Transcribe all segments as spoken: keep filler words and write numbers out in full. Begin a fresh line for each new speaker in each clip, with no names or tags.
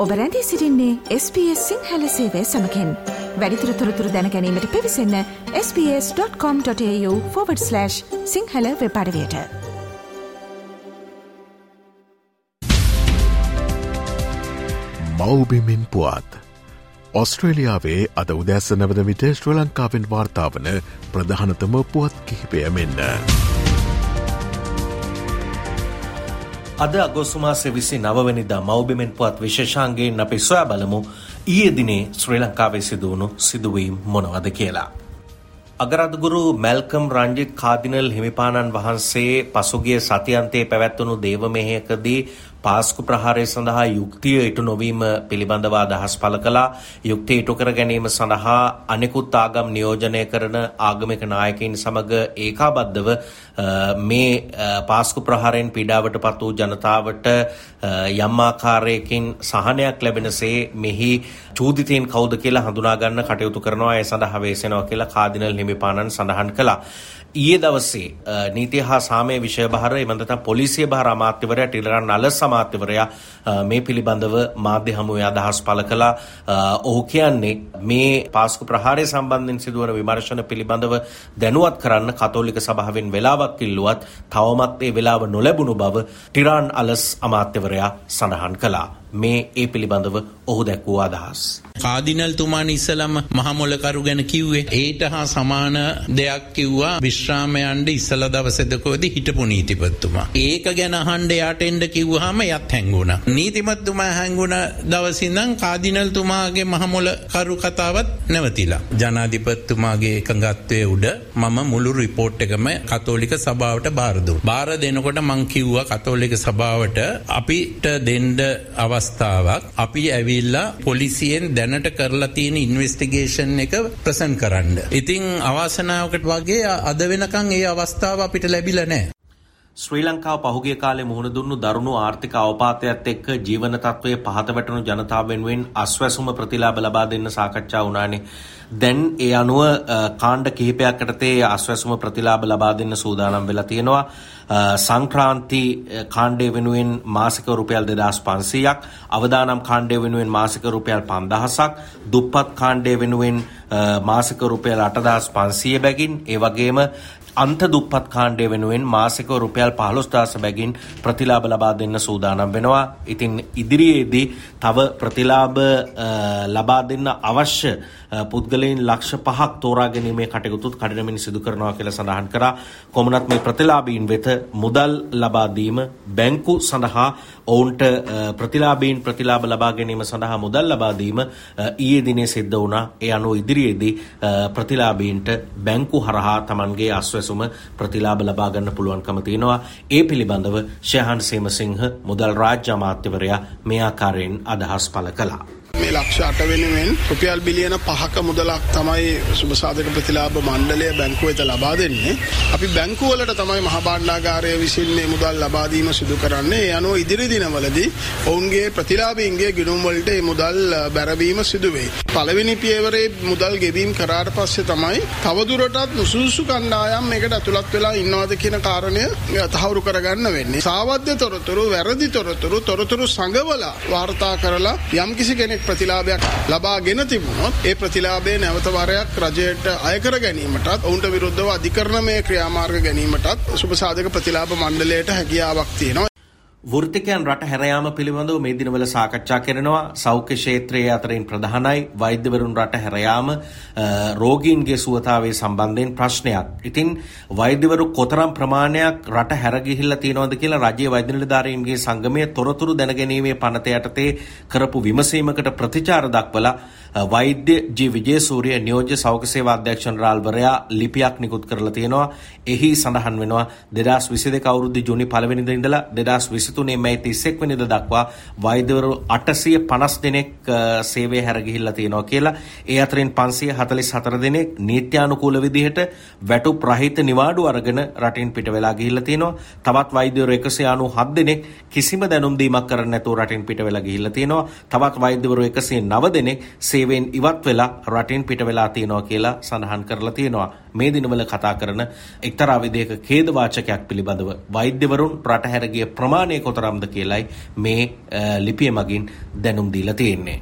ඔබ රැඳී සිටින්නේ එස් බී එස් සිංහල සේවය සමගින්. වැඩිදුර තොරතුරු දැන ගැනීමට පිවිසන්න S B S dot com dot A U forward slash Sinhala වෙබ් අඩවියට.
මව්බිමින් පුවත්. ඔස්ට්‍රේලියාවේ අද උදැස්ස නැවත විට ශ්‍රී ලංකාවෙන් වාර්තා වන ප්‍රධානතම පුවත් කිහිපය මෙන්න.
අද අගෝස්තු මාසයේ විසිනව වෙනිදා මව්බිමෙන් පුවත් විශේෂාංගයෙන් අපි සොයා බලමු ඊයේ දිනේ ශ්‍රී ලංකාවේ සිදුවුණු සිදුවීම් මොනවද කියලා. අගරාධගුරු මැල්කම් රංජිත් කාදිනල් හිමිපාණන් වහන්සේ පසුගිය සතියන්තයේ පැවැත්වුණු දේව මෙහෙයකදී පාස්කු ප්‍රහාරය සඳහා යුක්තිය ඉටු නොවීම පිළිබඳව අදහස් පළ කළා. යුක්තිය ඉටු කර ගැනීම සඳහා අනෙකුත් ආගම් නියෝජනය කරන ආගමික නායකයින් සමග ඒකාබද්ධව මේ පාස්කු ප්‍රහාරයෙන් පීඩාවට පත් වූ ජනතාවට යම් ආකාරයකින් සහනයක් ලැබෙනසේ මෙහි චූදිතයින් කවුද කියලා හඳුනා ගන්න කටයුතු කරනවා. ඒ සඳහා වෙසෙනවා කියලා කාදිනල් හිමිපාණන් සඳහන් කළා. ඊයේ දවසේ නීතිය හා සාමය විෂය භාර එම නැත්නම් පොලිසිය භාර අමාත්‍යවරයා ටිලරන් අලස් අමාත්‍යවරයා මේ පිළිබඳව මාධ්‍ය හමුවේ අදහස් පළ කළා. ඔහු කියන්නේ මේ පාස්කු ප්‍රහාරය සම්බන්ධයෙන් සිදුවන විමර්ශන පිළිබඳව දැනුවත් කරන්න කතෝලික සභාවෙන් වෙලාවක් ඉල්ලුවත් තවමත් ඒ වෙලාව නොලැබුණු බව ටිලරන් අලස් අමාත්‍යවරයා සඳහන් කළා. මේ ඒ පිළිබඳව ඔහු දැක්වූ අදහස්.
කාදිනල් තුමාන් ඉස්සලම මහමොලකරු ගැන කිව්වේ ඒට හා සමාන දෙයක් කිව්වා විශ්‍රාමයන්ට ඉස්සල දවසේදකෝදී හිටපු නීතිපතිතුමා. ඒක ගැන අහන්න යාට එන්න කිව්වහම යත් හැංගුණා. නීතිපතිතුමා හැංගුණ දවසේ ඉඳන් කාදිනල් තුමාගේ මහමොලකරු කතාවත් නැවතිලා. ජනාධිපතිතුමාගේ එකඟත්වයේ උඩ මම මුළු රිපෝට් එකම කතෝලික සභාවට බාර දුන්නා. බාර දෙනකොට මං කිව්වා කතෝලික සභාවට අපිට දෙන්න අවස්ථාවක් අපි ඇවිල්ලා පොලිසියෙන් දැනට කරලා තියෙන ඉන්වෙස්ටිගේෂන් එක ප්‍රසන්ට් කරන්න. ඉතින් අවාසනාවකට වගේ අද වෙනකන් ඒ අවස්ථාව අපිට ලැබිලා නැහැ.
ශ්‍රී ලංකාව පහුගිය කාලේ මුහුණ දුන්නු දරුණු ආර්ථික අවපාතයත් එක්ක ජීවන තත්ත්වයේ පහත වැටුණු ජනතාව වෙනුවෙන් අස්වැසුම ප්‍රතිලාභ ලබා දෙන්න සාකච්ඡා වුණානේ. දැන් ඒ අනුව කාණ්ඩ කිහිපයක් යටතේ අස්වැසුම ප්‍රතිලාභ ලබා දෙන්න සූදානම් වෙලා තියෙනවා. සංක්‍රාන්ති කාණ්ඩය වෙනුවෙන් මාසික රුපියල් දෙදාස් පන්සීයක්, අවදානම් කාණ්ඩය වෙනුවෙන් මාසික රුපියල් පන්දහසක්, දුප්පත් කාණ්ඩය වෙනුවෙන් මාසික රුපියල් අටදාස් පන්සීය බැගින්, ඒ වගේම අන්ත දුප්පත් කාණ්ඩය වෙනුවෙන් මාසික රුපියල් පහළොස්දාස් බැගින් ප්‍රතිලාභ ලබා දෙන්න සූදානම් වෙනවා. ඉතින් ඉදිරියේදී තව ප්‍රතිලාභ ලබා දෙන්න අවශ්‍ය පුද්ගලයන් ලක්ෂ පහක් තෝරා ගැනීමේ කටයුතුත් කඩිනමින් සිදු කරනවා කියලා සඳහන් කරා. කොමුණත් මේ ප්‍රතිලාභීන් වෙත මුදල් ලබා දීම, බැංකු සඳහා ඔවුන්ට ප්‍රතිලාභීන් ප්‍රතිලාභ ලබා ගැනීම සඳහා මුදල් ලබා දීම ඊයේ දිනේ සිද්ධ වුණා. ඒ අනුව ඉදිරියේදී ප්‍රතිලාභීන්ට බැංකු හරහා Tamanගේ අස්වැසුම ප්‍රතිලාභ ලබා ගන්න පුළුවන්කම තියෙනවා. ඒ පිළිබඳව ශයහන් සේමසිංහ මුදල් රාජ්‍ය අමාත්‍යවරයා මේ ආකාරයෙන් අදහස් පළ කළා.
මේ ලක්ෂ අට වෙනුවෙන් රුපියල් බිලියන පහක මුදලක් තමයි සුබසාධක ප්‍රතිලාභ මණ්ඩලය බැංකුවට ලබා දෙන්නේ. අපි බැංකු වලට තමයි මහා භාණ්ඩාගාරය විසින් මේ මුදල් ලබා දීම සිදු කරන්නේ. ඒ අනුව ඉදිරි දිනවලදී ඔවුන්ගේ ප්‍රතිලාභීන්ගේ ගිණුම් වලට මේ මුදල් බැරවීම සිදු වෙයි. පළවෙනි පියවරේ මුදල් ගෙවීම කරාට පස්සේ තමයි තවදුරටත් නුසුසුසු කණ්ඩායම් මේකට ඇතුළත් වෙලා ඉන්නවද කියන කාරණය තහවුරු කරගන්න වෙන්නේ. සාවද්‍ය තොරතුරු, වැරදි තොරතුරු, තොරතුරු සංගවලා වාර්තා කරලා යම්කිසි කෙනෙක් ප්‍රතිලාභයක් ලබාගෙන තිබුණොත් ඒ ප්‍රතිලාභය නැවත වරයක් රජයට අය කර ගැනීමටත් ඔවුන්ට විරුද්ධව අධිකරණමය ක්‍රියාමාර්ග ගැනීමටත් සුබසාධක ප්‍රතිලාභ මණ්ඩලයට හැකියාවක් තියෙනවා.
වෘත්තිකයන් රට හැරයාම පිළිබඳව මේ දිනවල සාකච්ඡා කරනවා. සෞඛ්‍ය ක්ෂේත්‍රයේ අතරින් ප්‍රධානයි වෛද්‍යවරුන් රට හැරයාම රෝගීන්ගේ සුවතාවේ සම්බන්ධයෙන් ප්‍රශ්නයක්. ඉතින් වෛද්‍යවරු කොතරම් ප්‍රමාණයක් රට හැර ගිහිල්ලා තියෙනවද කියලා රජයේ වෛද්‍ය නිලධාරීන්ගේ සංගමයේ තොරතුරු දැනගැනීමේ පනත යටතේ කරපු විමසීමකට ප්‍රතිචාර දක්වලා වෛද්‍ය ජී විජේසූරිය නියෝජ්‍ය සෞඛ්‍ය සේවා අධ්‍යක්ෂ ජනරාල්වරයා ලිපියක් නිකුත් කරලා තියෙනවා. එහි සඳහන් වෙනවා දෙදාස් විසිදෙක අවුරුදු ජූනි පළවෙනිදා ඉඳලා දෙදාස් විසිතුනේ මැයි තිස්එක් වෙනිදා දක්වා වෛද්‍යවරු අටසිය පනස් දෙනෙක් සේවය හැර ගිහිල්ලා තියෙනවා කියලා. ඒ අතරින් පන්සිය හතළිස් හතර දෙනෙක් නීත්‍යානුකූල විදිහට වැටුප් රහිත නිවාඩු අරගෙන රටින් පිට වෙලා ගිහිල්ලා තියෙනවා. තවත් වෛද්‍යවරු එකසිය අනූහත් දෙනෙක් කිසිම දැනුම් දීමක් කරන්නේ නැතුව රටින් පිට වෙලා ගිහිල්ලා තියෙනවා. තවත් වෛද්‍යවරු එකසිය නව දෙනෙක් සේවයෙන් ඉවත් වෙලා රටින් පිට වෙලා තියෙනවා කියලා සඳහන් කරලා තියෙනවා. මේ දිනවල කතා කරන එක්තරා විදිහක ඛේද වාචකයක් පිළිබඳව වෛද්‍යවරුන් රට හැර ගිය ප්‍රමාණය කොතරම්ද කියලයි මේ ලිපිය මගින් දැනුම් දීලා තියෙන්නේ.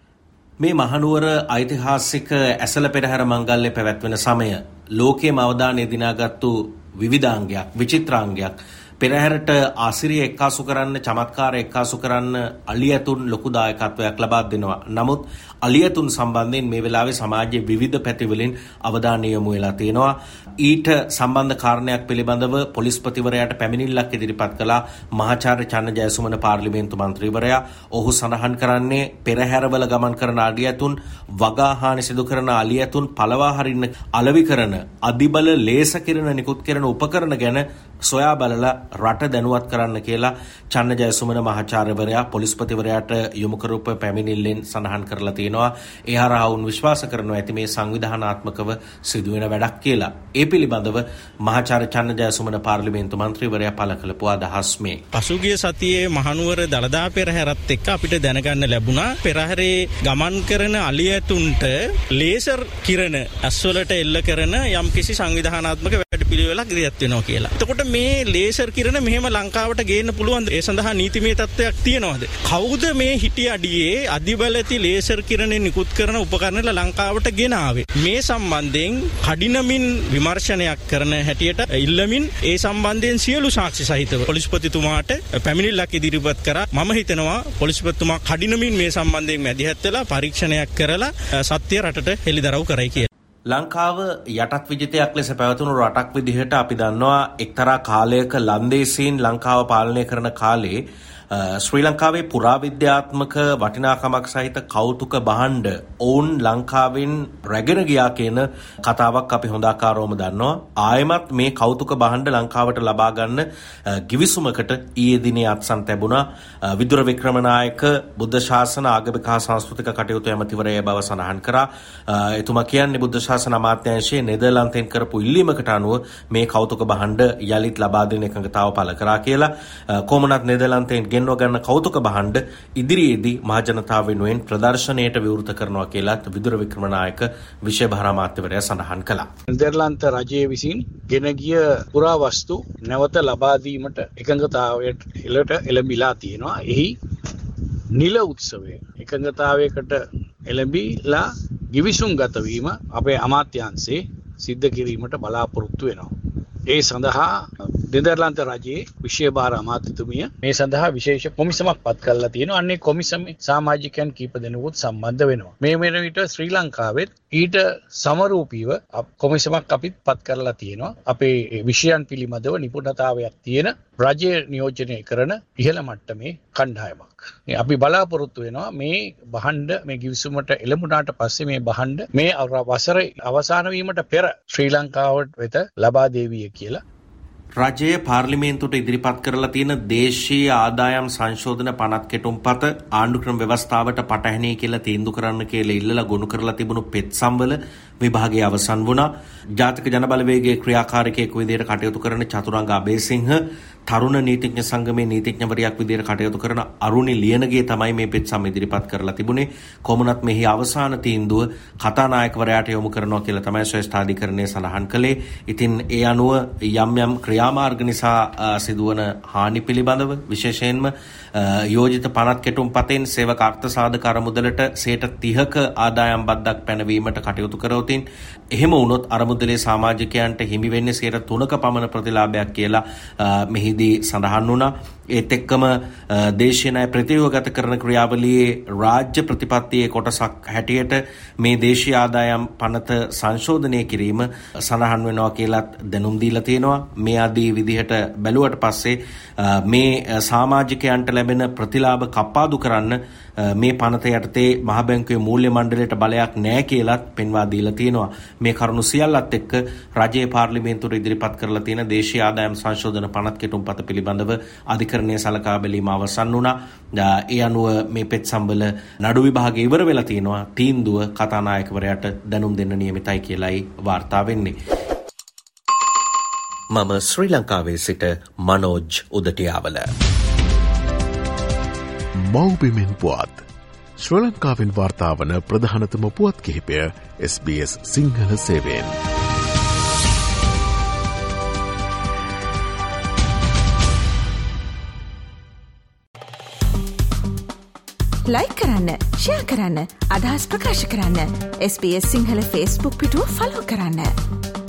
මේ මහනුවර ඓතිහාසික ඇසළ පෙරහැර මංගල්‍ය පැවැත්වෙන සමය ලෝකයේම අවධානය දිනාගත්තු විවිධාංගයක්, විචිත්‍රාංගයක්. පෙරහැරට ආසිරිය එක්කාසු කරන්න, චමත්කාර එක්කාසු කරන්න අලියතුන් ලොකු දායකත්වයක් ලබා දෙනවා. නමුත් අලියතුන් සම්බන්ධයෙන් මේ වෙලාවේ සමාජයේ විවිධ පැතිවලින් අවධානය යොමු වෙලා තියෙනවා. ඊට සම්බන්ධ කාරණයක් පිළිබඳව පොලිස්පතිවරයාට පැමිණිල්ලක් ඉදිරිපත් කළා මහාචාර්ය චන්න ජයසුමන පාර්ලිමේන්තු මන්ත්‍රීවරයා. ඔහු සඳහන් කරන්නේ පෙරහැරවල ගමන් කරන අලියතුන්, වගාහානි සිදු කරන අලියතුන් පළවා හරින්න අලෙවි කරන, අදිබල ලේස කිරණ නිකුත් කරන උපකරණ ගැන සොයා බලලා රට දැනුවත් කරන්න කියලා චන්න ජයසුමන මහාචාර්යවරයා පොලිස්පතිවරයාට යොමු කරපු පැමිණිල්ලෙන් සඳහන් කරලා තියෙනවා. ඒ හරහා වුන් විශ්වාස කරනවා ඇති මේ සංවිධානාත්මකව සිදුවෙන වැඩක් කියලා. ඒ පිළිබඳව මහාචාර්ය චන්න ජයසුමන පාර්ලිමේන්තු මන්ත්‍රීවරයා පළ කළපු අදහස් මේ.
පසුගිය සතියේ මහනුවර දළදා පෙරහැරත් එක්ක අපිට දැනගන්න ලැබුණා පෙරහැරේ ගමන් කරන අලියතුන්ට ලේසර් කිරණ ඇස්වලට එල්ල කරන යම්කිසි සංවිධානාත්මක වැඩපිළිවෙලක් ඉදිරියට වෙනවා කියලා. එතකොට මේ ලේසර් කිරණ මෙහෙම ලංකාවට ගේන්න පුළුවන්ද? ඒ සඳහා නීතිමය තත්ත්වයක් තියෙනවද? කවුද මේ හිටි අඩියේ අදිබලති ලේසර් කිරණේ නිකුත් කරන උපකරණ ලංකාවට ගෙනාවේ? මේ සම්බන්ධයෙන් කඩිනමින් විමර්ශනයක් කරන හැටියට ඉල්ලමින් ඒ සම්බන්ධයෙන් සියලු සාක්ෂි සහිතව පොලිස්පතිතුමාට පැමිණිල්ලක් ඉදිරිපත් කරා. මම හිතනවා පොලිස්පතිතුමා කඩිනමින් මේ සම්බන්ධයෙන් මැදිහත් වෙලා පරීක්ෂණයක් කරලා සත්‍ය රටට හෙළිදරව් කරයි කියලා.
ලංකාව යටත් විජිතයක් ලෙස පැවතුණු රටක් විදිහට අපි දන්නවා එක්තරා කාලයක ලන්දේසීන් ලංකාව පාලනය කරන කාලේ ශ්‍රී ලංකාවේ පුරාවිද්‍යාත්මක වටිනාකමක් සහිත කෞතුක භාණ්ඩ ඔවුන් ලංකාවෙන් රැගෙන ගියා කියන කතාවක් අපි හොඳාකාරවම දන්නවා. ආයෙමත් මේ කෞතුක භාණ්ඩ ලංකාවට ලබා ගන්න ගිවිසුමකට ඊයේ දිනේ අත්සන් ලැබුණා. විදුර වික්‍රමනායක බුද්ධ ශාසන ආගමික හා සංස්කෘතික කටයුතු ඇමතිවරයා බව සඳහන් කරා. එතුමා කියන්නේ බුද්ධ ශාසන අමාත්‍යාංශයේ නෙදර්ලන්තයෙන් කරපු ඉල්ලීමකට අනුව මේ කෞතුක භාණ්ඩ යලිත් ලබා දෙන එකඟතාව පළ කරා කියලා. කොමනත් නෙදර්ලන්තයෙන් ගෙන්ව ගන්න කෞතුක භාණ්ඩ ඉදිරියේදී මහජනතාව වෙනුවෙන් ප්‍රදර්ශනයට විවෘත කරනවා කියලා විදුර වික්‍රමනායක විශේෂ භාර අමාත්‍යවරයා සඳහන් කළා.
නෙදර්ලන්ත රජය විසින් ගෙන ගිය පුරාවස්තු නැවත ලබා දීමට එකඟතාවයට එළට එළඹිලා තියෙනවා. එහි නිල උත්සවය එකඟතාවයකට එළඹිලා ගිවිසුම් ගත වීම අපේ අමාත්‍යාංශයේ සිද්ධ කිරීමට බලාපොරොත්තු වෙනවා. ඒ සඳහා නෙදර්ලන්ත රජයේ විශේෂ භාර අමාත්‍යතුමිය මේ සඳහා විශේෂ කොමිසමක් පත් කරලා තියෙනවා. අන්නේ කොමිසමේ සමාජිකයන් කීප දෙනෙකුත් සම්බන්ධ වෙනවා. මේ වෙන විට ශ්‍රී ලංකාවෙත් ඊට සමරූපීව කොමිසමක් අපිත් පත් කරලා තියෙනවා. අපේ විෂයන් පිළිබඳව නිපුණතාවයක් තියෙන රජය නියෝජනය කරන ඉහළ මට්ටමේ කණ්ඩායමක්. අපි බලාපොරොත්තු වෙනවා මේ භාණ්ඩ මේ ගිවිසුමට එළඹුණාට පස්සේ මේ භාණ්ඩ මේ වසර අවසාන වීමට පෙර ශ්‍රී ලංකාවට වෙත ලබා දේවිය කියලා.
රජයේ පාර්ලිමේන්තුවට ඉදිරිපත් කරලා තියෙන දේශීය ආදායම් සංශෝධන පනත් කෙටුම්පත ආණ්ඩුක්‍රම ව්‍යවස්ථාවට පටහැනියි කියලා තීන්දුව කරන්න කියලා ඉල්ලලා ගොනු කරලා තිබුණු පෙත්සම්වල විභාගය අවසන් වුණා. ජාතික ජනබලවේගයේ ක්‍රියාකාරකයෙකු විදිහට කටයුතු කරන චතුරංග අබේසිංහ, තරුණ නීතිඥ සංගමේ නීතිඥවරියක් විදිහට කටයුතු කරන අරුණි ලියනගේ තමයි මේ පෙත්සම් ඉදිරිපත් කරලා තිබුණේ. කොමුණත් මෙහි අවසාන තීන්දුව කතානායකවරයාට යොමු කරනවා කියලා තමයි ශ්‍රේෂ්ඨාධිකරණය සඳහන් කළේ. ඉතින් ඒ අනුව යම් යම් ක්‍රියාමාර්ග නිසා සිදුවන හානි පිළිබඳව විශේෂයෙන්ම යෝජිත පනත් කෙටුම්පතෙන් සේවක අර්ථ සාධක අරමුදලට සේට තිහක ආදායම් බද්දක් පැනවීමට කටයුතු කරවතින් එහෙම වුණොත් අරමුදලේ සමාජිකයන්ට හිමි වෙන්නේ සේට තුනක පමණ ප්‍රතිලාභයක් කියලා මෙහිදී සඳහන් වුණා. ඒත් එක්කම දේශීය ණය ප්‍රතිව්‍යුහගත කරන ක්‍රියාවලියේ රාජ්‍ය ප්‍රතිපත්තියේ කොටසක් හැටියට මේ දේශීය ආදායම් පනත සංශෝධනය කිරීම සඳහන් වෙනවා කියලාත් දැනුම් දීලා තියෙනවා. මේ ආදී විදිහට බැලුවට පස්සේ මේ සමාජිකයන්ට ලැබෙන ප්‍රතිලාභ කප්පාදු කරන්න මේ පනත යටතේ මහ බැංකුවේ මූල්‍ය මණ්ඩලයට බලයක් නැහැ කියලාත් පෙන්වා දීලා තියෙනවා. මේ කරුණු සියල්ලත් එක්ක රජයේ පාර්ලිමේන්තුවට ඉදිරිපත් කරලා තියෙන දේශීය ආදායම් සංශෝධන පනත් කෙටුම්පත පිළිබඳව අධිකරණයේ සලකා බැලීම අවසන් වුණා. ඒ අනුව මේ පෙත්සම්වල නඩු විභාගය ඉවර වෙලා තියෙනවා. තීන්දුව කතානායකවරයාට දැනුම් දෙන්න නියමිතයි කියලායි වාර්තා වෙන්නේ. මම ශ්‍රී ලංකාවේ සිට මනෝජ් උදටියාවල.
මව්බිමෙන් පුවත් ශ්‍රී ලංකාවෙන් වාර්තාවන ප්‍රධානතම පුවත් කිහිපය එස් බී එස් සිංහල සේවයෙන්.
ලයික් කරන්න, ෂෙයා කරන්න, අදහස් ප්‍රකාශ කරන්න. S B S Sinhala Facebook පිටුව ෆලෝ කරන්න.